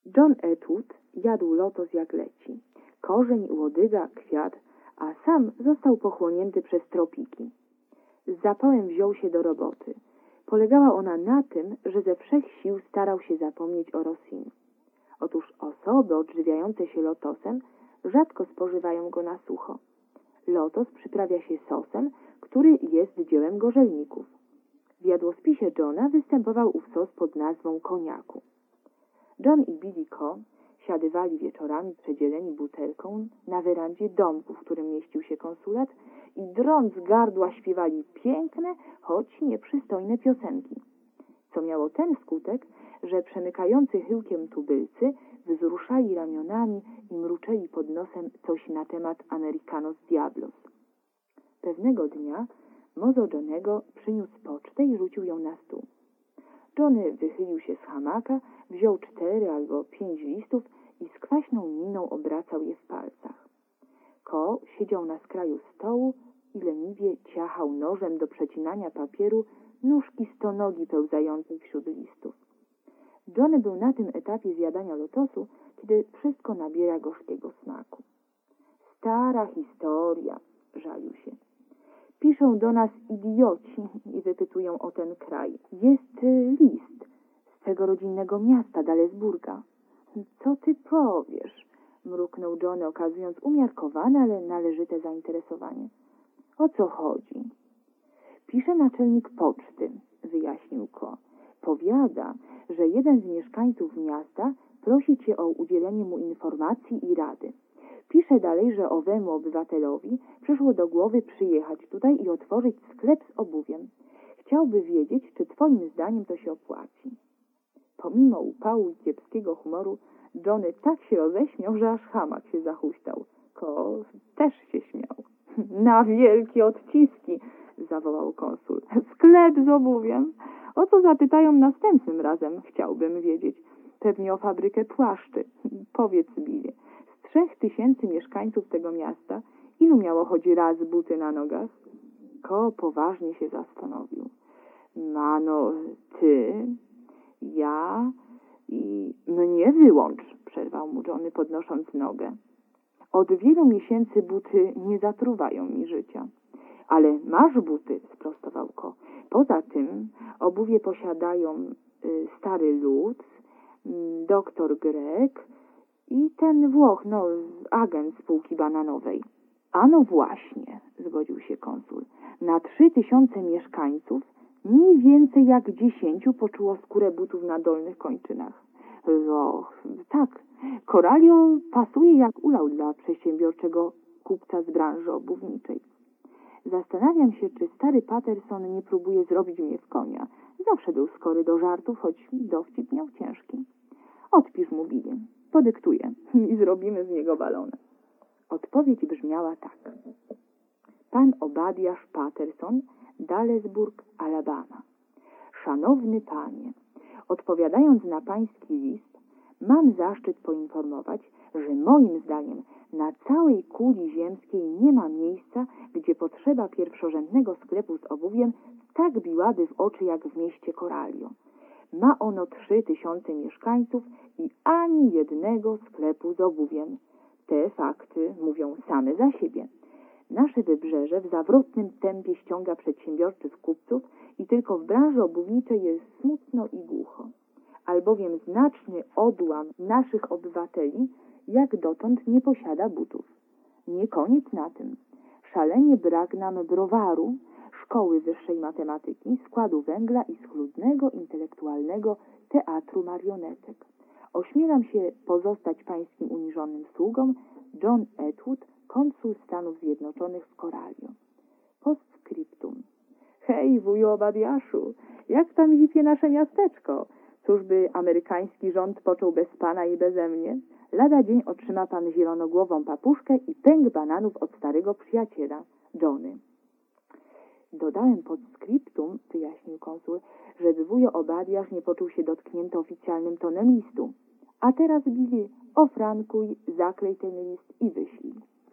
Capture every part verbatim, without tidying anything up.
John Atwood jadł lotos jak leci. Korzeń, łodyga, kwiat, a sam został pochłonięty przez tropiki. Z zapałem wziął się do roboty. Polegała ona na tym, że ze wszech sił starał się zapomnieć o Rosin. Otóż osoby odżywiające się lotosem rzadko spożywają go na sucho. Lotos przyprawia się sosem, który jest dziełem gorzelników. W jadłospisie Johna występował ów sos pod nazwą koniaku. John i Billy Coe siadywali wieczorami przedzieleni butelką na werandzie domku, w którym mieścił się konsulat, i drąc gardła śpiewali piękne, choć nieprzystojne piosenki, co miało ten skutek, że przemykający chyłkiem tubylcy wzruszali ramionami i mruczeli pod nosem coś na temat Americanos Diablos. Pewnego dnia mozo Johnego przyniósł pocztę i rzucił ją na stół. Johnny wychylił się z hamaka, wziął cztery albo pięć listów i z kwaśną miną obracał je w palcach. Coe siedział na skraju stołu i leniwie ciachał nożem do przecinania papieru nóżki stonogi pełzającej wśród listów. Johnny był na tym etapie zjadania lotosu, kiedy wszystko nabiera gorzkiego smaku. Stara historia, żalił się. Piszą do nas idioci i wypytują o ten kraj. Jest list z twego rodzinnego miasta, Dalesburga. Co ty powiesz? Mruknął Johnny, okazując umiarkowane, ale należyte zainteresowanie. O co chodzi? Pisze naczelnik poczty, wyjaśnił Coe. Powiada, że jeden z mieszkańców miasta prosi cię o udzielenie mu informacji i rady. Pisze dalej, że owemu obywatelowi przyszło do głowy przyjechać tutaj i otworzyć sklep z obuwiem. Chciałby wiedzieć, czy twoim zdaniem to się opłaci. Pomimo upału i kiepskiego humoru, Johnny tak się roześmiał, że aż hamak się zahuśtał. Coe też się śmiał. Na wielkie odciski, zawołał konsul. Sklep z obuwiem? O co zapytają następnym razem, chciałbym wiedzieć. Pewnie o fabrykę płaszczy. Powiedz, Billy, z trzech tysięcy mieszkańców tego miasta, ilu miało choć raz buty na nogach? Coe poważnie się zastanowił. Mano, ty, ja i mnie wyłącz, przerwał mu Johnny, podnosząc nogę. Od wielu miesięcy buty nie zatruwają mi życia. Ale masz buty, sprostował Coe. Poza tym obuwie posiadają y, stary Lutz, y, doktor Grek i ten Włoch, no, agent spółki bananowej. A no właśnie, zgodził się konsul. Na trzy tysiące mieszkańców mniej więcej jak dziesięciu poczuło skórę butów na dolnych kończynach. Och, tak, Coralio pasuje jak ulał dla przedsiębiorczego kupca z branży obuwniczej. Zastanawiam się, czy stary Patterson nie próbuje zrobić mnie w konia. Zawsze był skory do żartów, choć dowcip miał ciężki. Odpisz mu, Billy, podyktuję i zrobimy z niego balona. Odpowiedź brzmiała tak. Pan Obadiasz Patterson, Dalesburg, Alabama. Szanowny panie, odpowiadając na pański list, mam zaszczyt poinformować, że moim zdaniem na całej kuli ziemskiej nie ma miejsca, gdzie potrzeba pierwszorzędnego sklepu z obuwiem tak biłaby w oczy jak w mieście Coralio. Ma ono trzy tysiące mieszkańców i ani jednego sklepu z obuwiem. Te fakty mówią same za siebie. Nasze wybrzeże w zawrotnym tempie ściąga przedsiębiorczych kupców i tylko w branży obuwniczej jest smutno i głucho. Albowiem znaczny odłam naszych obywateli jak dotąd nie posiada butów. Nie koniec na tym. Szalenie brak nam browaru, szkoły wyższej matematyki, składu węgla i schludnego, intelektualnego teatru marionetek. Ośmielam się pozostać pańskim uniżonym sługą, John Atwood, konsul Stanów Zjednoczonych w Coralio. Postscriptum. Hej, wuju Obadiaszu, jak tam zipie nasze miasteczko? Cóż by amerykański rząd począł bez pana i beze mnie? Lada dzień otrzyma pan zielonogłową papuszkę i pęk bananów od starego przyjaciela, Johnny. Dodałem pod skryptum, wyjaśnił konsul, żeby wujo Obadiasz nie poczuł się dotknięty oficjalnym tonem listu. A teraz, Billy, ofrankuj, zaklej ten list i wyślij.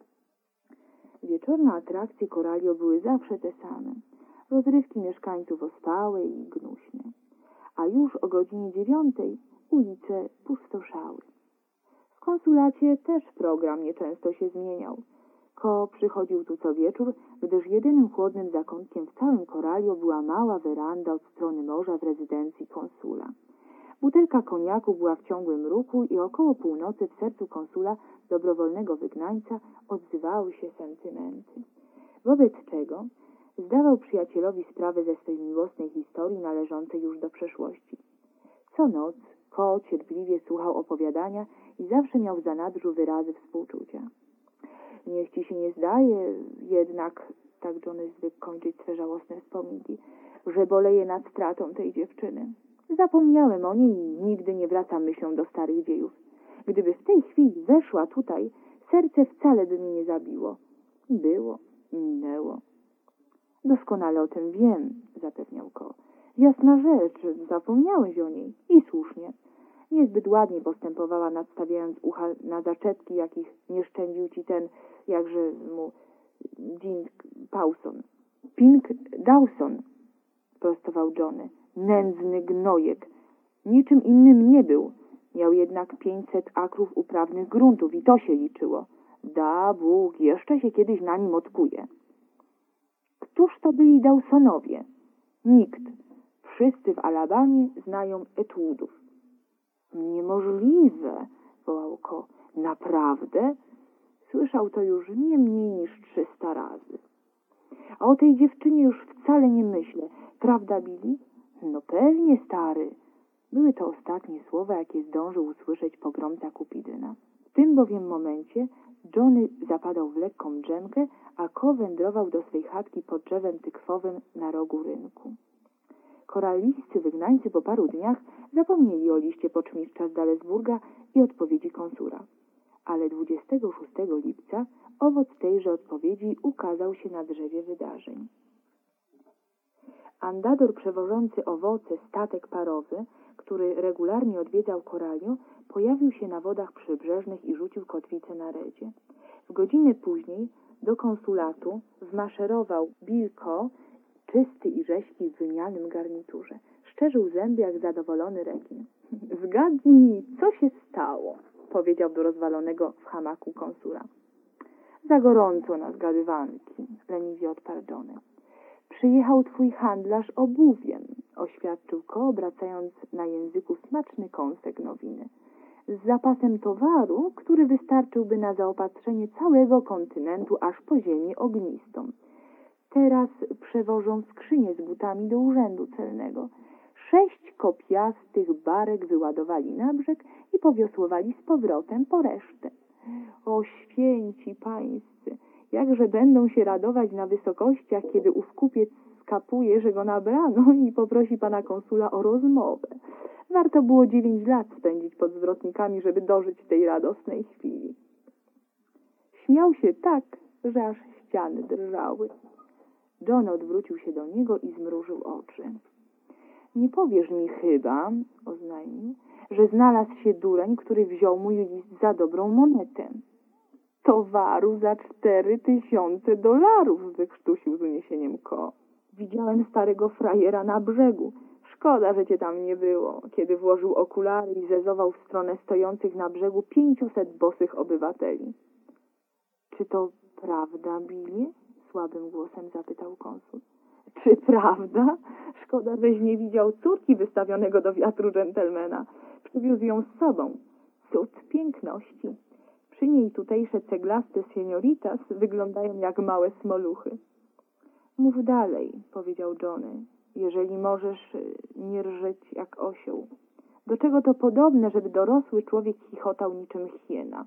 Wieczorne atrakcje Coralio były zawsze te same. Rozrywki mieszkańców ospałe i gnuśne. A już o godzinie dziewiątej ulice pustoszały. stały. W konsulacie też program nieczęsto się zmieniał. Ko przychodził tu co wieczór, gdyż jedynym chłodnym zakątkiem w całym Koralio była mała weranda od strony morza w rezydencji konsula. Butelka koniaku była w ciągłym ruchu i około północy w sercu konsula, dobrowolnego wygnańca, odzywały się sentymenty. Wobec czego zdawał przyjacielowi sprawę ze swej miłosnej historii należącej już do przeszłości. Co noc Ko cierpliwie słuchał opowiadania i zawsze miał w zanadrzu wyrazy współczucia. Niech ci się nie zdaje jednak, tak Johnny zwykł kończyć swe żałosne wspominki, że boleję nad stratą tej dziewczyny. Zapomniałem o niej i nigdy nie wracam myślą do starych dziejów. Gdyby w tej chwili weszła tutaj, serce wcale by mnie nie zabiło. Było, minęło. Doskonale o tym wiem, zapewniał Ko. Jasna rzecz, zapomniałeś o niej. I słusznie. Niezbyt ładnie postępowała, nadstawiając ucha na zaczepki, jakich nie szczędził ci ten, jakże mu, Dink Pawson. Pink Dawson, prostował Johnny. Nędzny gnojek. Niczym innym nie był. Miał jednak pięćset akrów uprawnych gruntów i to się liczyło. Da Bóg, jeszcze się kiedyś na nim otkuje. Któż to byli Dawsonowie? Nikt. Wszyscy w Alabamie znają Etwoodów. Niemożliwe, wołał Ko. Naprawdę? Słyszał to już nie mniej niż trzysta razy. A o tej dziewczynie już wcale nie myślę. Prawda, Billy? No pewnie, stary. Były to ostatnie słowa, jakie zdążył usłyszeć pogromca Kupidyna. W tym bowiem momencie Johnny zapadał w lekką drzemkę, a Ko wędrował do swej chatki pod drzewem tykwowym na rogu rynku. Koralijscy wygnańcy po paru dniach zapomnieli o liście poczmistrza z Dalesburga i odpowiedzi konsula. Ale dwudziestego szóstego lipca owoc tejże odpowiedzi ukazał się na drzewie wydarzeń. Andador przewożący owoce statek parowy, który regularnie odwiedzał Koralio, pojawił się na wodach przybrzeżnych i rzucił kotwicę na redzie. W godzinę później do konsulatu wmaszerował Bill Ko, czysty i rześki w wymianym garniturze. Szczerzył zęby jak zadowolony rekin. Zgadnij, co się stało, powiedział do rozwalonego w hamaku konsula. Za gorąco na zgadywanki, leniwie odparł Johnny. Przyjechał twój handlarz obuwiem, oświadczył Ko, obracając na języku smaczny kąsek nowiny. Z zapasem towaru, który wystarczyłby na zaopatrzenie całego kontynentu aż po ziemię ognistą. Teraz przewożą skrzynię z butami do urzędu celnego. Sześć kopiastych barek wyładowali na brzeg i powiosłowali z powrotem po resztę. O święci pańscy, jakże będą się radować na wysokościach, kiedy ów kupiec skapuje, że go nabrano i poprosi pana konsula o rozmowę. Warto było dziewięć lat spędzić pod zwrotnikami, żeby dożyć tej radosnej chwili. Śmiał się tak, że aż ściany drżały. John odwrócił się do niego i zmrużył oczy. Nie powiesz mi chyba, oznajmił, że znalazł się dureń, który wziął mój list za dobrą monetę. Towaru za cztery tysiące dolarów, wykrztusił z uniesieniem Ko. Widziałem starego frajera na brzegu. Szkoda, że cię tam nie było, kiedy włożył okulary i zezował w stronę stojących na brzegu pięciuset bosych obywateli. Czy to prawda, Billy? Słabym głosem zapytał konsul. Czy prawda? Szkoda, żeś nie widział córki wystawionego do wiatru dżentelmena. Przywiózł ją z sobą. Cud piękności. Przy niej tutejsze ceglaste senioritas wyglądają jak małe smoluchy. Mów dalej, powiedział Johnny, jeżeli możesz nie rżeć jak osioł. Do czego to podobne, żeby dorosły człowiek chichotał niczym hiena?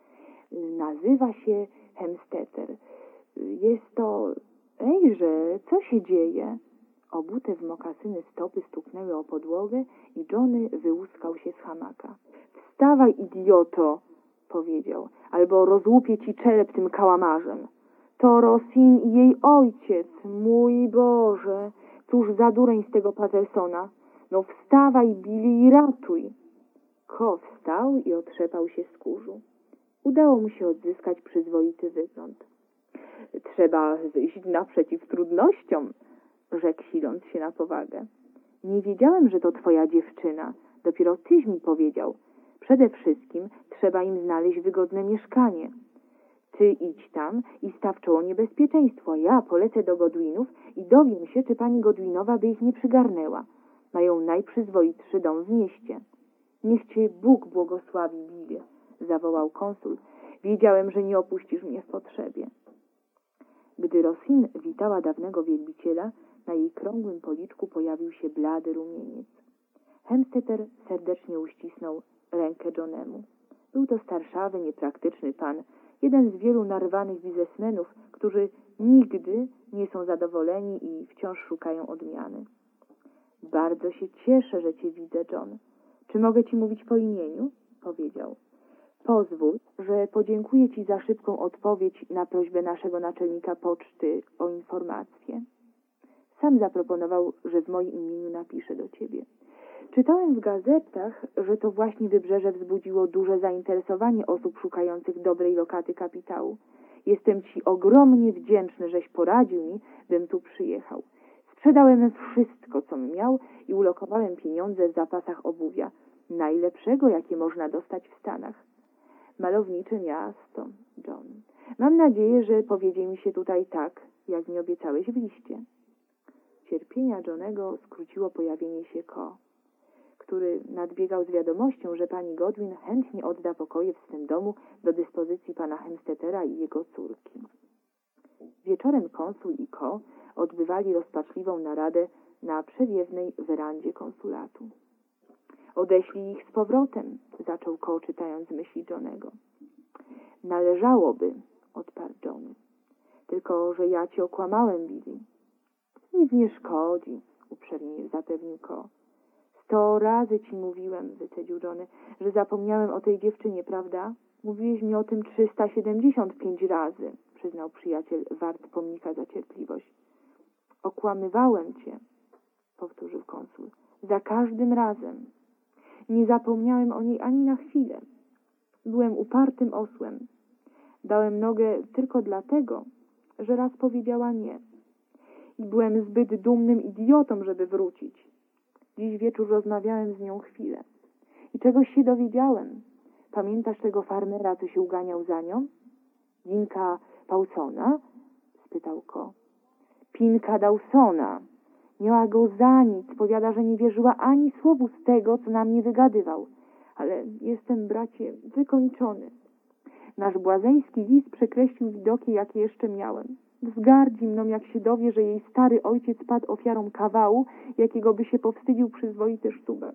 Nazywa się Hemstetter. Jest to... Ejże, co się dzieje? Obute w mokasyny stopy stuknęły o podłogę i Johnny wyłuskał się z hamaka. Wstawaj, idioto, powiedział, albo rozłupię ci czerep tym kałamarzem. To Rosin i jej ojciec, mój Boże, cóż za dureń z tego Patersona. No wstawaj, Billy, i ratuj. Ko wstał i otrzepał się z kurzu. Udało mu się odzyskać przyzwoity wygląd. Trzeba wyjść naprzeciw trudnościom, rzekł, siląc się na powagę. Nie wiedziałem, że to twoja dziewczyna. Dopiero tyś mi powiedział. Przede wszystkim trzeba im znaleźć wygodne mieszkanie. Ty idź tam i staw czoło niebezpieczeństwu, a ja polecę do Godwinów i dowiem się, czy pani Godwinowa by ich nie przygarnęła. Mają najprzyzwoitszy dom w mieście. Niech cię Bóg błogosławi, Billy, zawołał konsul. Wiedziałem, że nie opuścisz mnie w potrzebie. Gdy Rosin witała dawnego wielbiciela, na jej krągłym policzku pojawił się blady rumieniec. Hemstetter serdecznie uścisnął rękę Johnemu. Był to starszawy, niepraktyczny pan, jeden z wielu narwanych biznesmenów, którzy nigdy nie są zadowoleni i wciąż szukają odmiany. Bardzo się cieszę, że cię widzę, John. Czy mogę ci mówić po imieniu? Powiedział. Pozwól, że podziękuję ci za szybką odpowiedź na prośbę naszego naczelnika poczty o informację. Sam zaproponował, że w moim imieniu napiszę do ciebie. Czytałem w gazetach, że to właśnie Wybrzeże wzbudziło duże zainteresowanie osób szukających dobrej lokaty kapitału. Jestem ci ogromnie wdzięczny, żeś poradził mi, bym tu przyjechał. Sprzedałem wszystko, co miał i ulokowałem pieniądze w zapasach obuwia, najlepszego, jakie można dostać w Stanach. Malownicze miasto, John. Mam nadzieję, że powiedzie mi się tutaj tak, jak mi obiecałeś w liście. Cierpienia Johnego skróciło pojawienie się Ko, który nadbiegał z wiadomością, że pani Godwin chętnie odda pokoje w swym domu do dyspozycji pana Hemstettera i jego córki. Wieczorem konsul i Ko odbywali rozpaczliwą naradę na przewiewnej werandzie konsulatu. Odeślij ich z powrotem, zaczął Ko, czytając myśli Johnego. Należałoby, odparł John. Tylko, że ja cię okłamałem, Billy. Nic nie szkodzi, uprzejmie zapewnił Ko. Sto razy ci mówiłem, wycedził Johnny, że zapomniałem o tej dziewczynie, prawda? Mówiłeś mi o tym trzysta siedemdziesiąt pięć razy, przyznał przyjaciel, wart pomnika za cierpliwość. Okłamywałem cię, powtórzył konsul, za każdym razem. Nie zapomniałem o niej ani na chwilę. Byłem upartym osłem. Dałem nogę tylko dlatego, że raz powiedziała nie. I byłem zbyt dumnym idiotą, żeby wrócić. Dziś wieczór rozmawiałem z nią chwilę. I czegoś się dowiedziałem. Pamiętasz tego farmera, co się uganiał za nią? Dinka Paulsona? Spytał Ko. Pinka Dawsona. Miała go za nic. Powiada, że nie wierzyła ani słowu z tego, co na mnie wygadywał. Ale jestem, bracie, wykończony. Nasz błazeński list przekreślił widoki, jakie jeszcze miałem. Wzgardzi mną, jak się dowie, że jej stary ojciec padł ofiarą kawału, jakiego by się powstydził przyzwoity sztubek.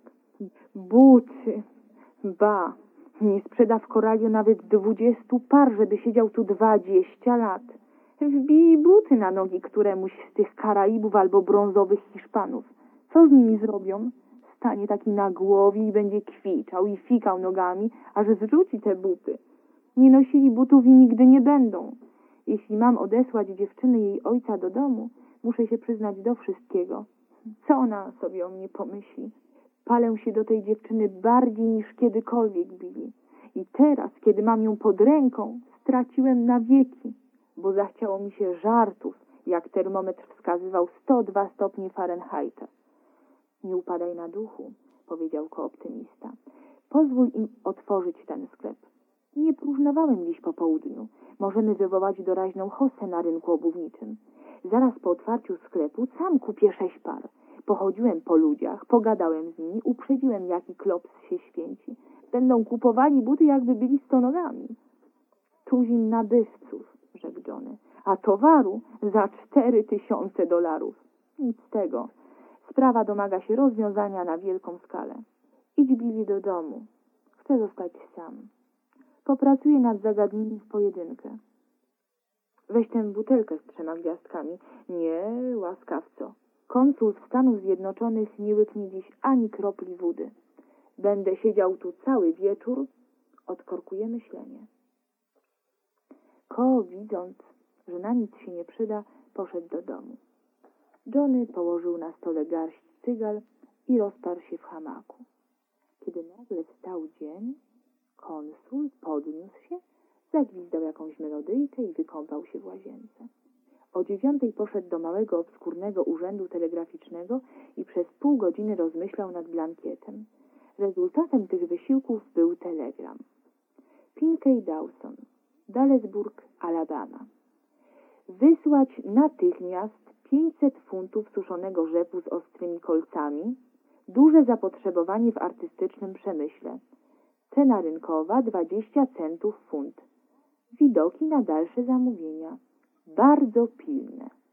Buty! Ba! Nie sprzeda w Koraliu nawet dwudziestu par, żeby siedział tu dwadzieścia lat. Wbij buty na nogi któremuś z tych Karaibów albo brązowych Hiszpanów. Co z nimi zrobią? Stanie taki na głowie i będzie kwiczał i fikał nogami, aż zrzuci te buty. Nie nosili butów i nigdy nie będą. Jeśli mam odesłać dziewczyny jej ojca do domu, muszę się przyznać do wszystkiego. Co ona sobie o mnie pomyśli? Palę się do tej dziewczyny bardziej niż kiedykolwiek, Billy. I teraz, kiedy mam ją pod ręką, straciłem na wieki, bo zachciało mi się żartów, jak termometr wskazywał sto dwa stopnie Fahrenheita. Nie upadaj na duchu, powiedział kooptymista. Pozwól im otworzyć ten sklep. Nie próżnowałem dziś po południu. Możemy wywołać doraźną hossę na rynku obuwniczym. Zaraz po otwarciu sklepu sam kupię sześć par. Pochodziłem po ludziach, pogadałem z nimi, uprzedziłem, jaki klops się święci. Będą kupowali buty, jakby byli stonogami. Tuzin nabywców, rzekł Johnny, a towaru za cztery tysiące dolarów. Nic z tego. Sprawa domaga się rozwiązania na wielką skalę. Idź, Billy, do domu. Chcę zostać sam. Popracuję nad zagadnieniem w pojedynkę. Weź tę butelkę z trzema gwiazdkami. Nie, łaskawco. Konsul Stanów Zjednoczonych nie łyknie dziś ani kropli wody. Będę siedział tu cały wieczór. Odkorkuję myślenie. Ko, widząc, że na nic się nie przyda, poszedł do domu. Johnny położył na stole garść cygal i rozparł się w hamaku. Kiedy nagle wstał dzień, konsul podniósł się, zagwizdał jakąś melodyjkę i wykąpał się w łazience. O dziewiątej poszedł do małego, obskurnego urzędu telegraficznego i przez pół godziny rozmyślał nad blankietem. Rezultatem tych wysiłków był telegram. K. Dawson, Dallesburg, Alabama. Wysłać natychmiast pięćset funtów suszonego rzepu z ostrymi kolcami, duże zapotrzebowanie w artystycznym przemyśle. Cena rynkowa dwadzieścia centów funt. Widoki na dalsze zamówienia. Bardzo pilne.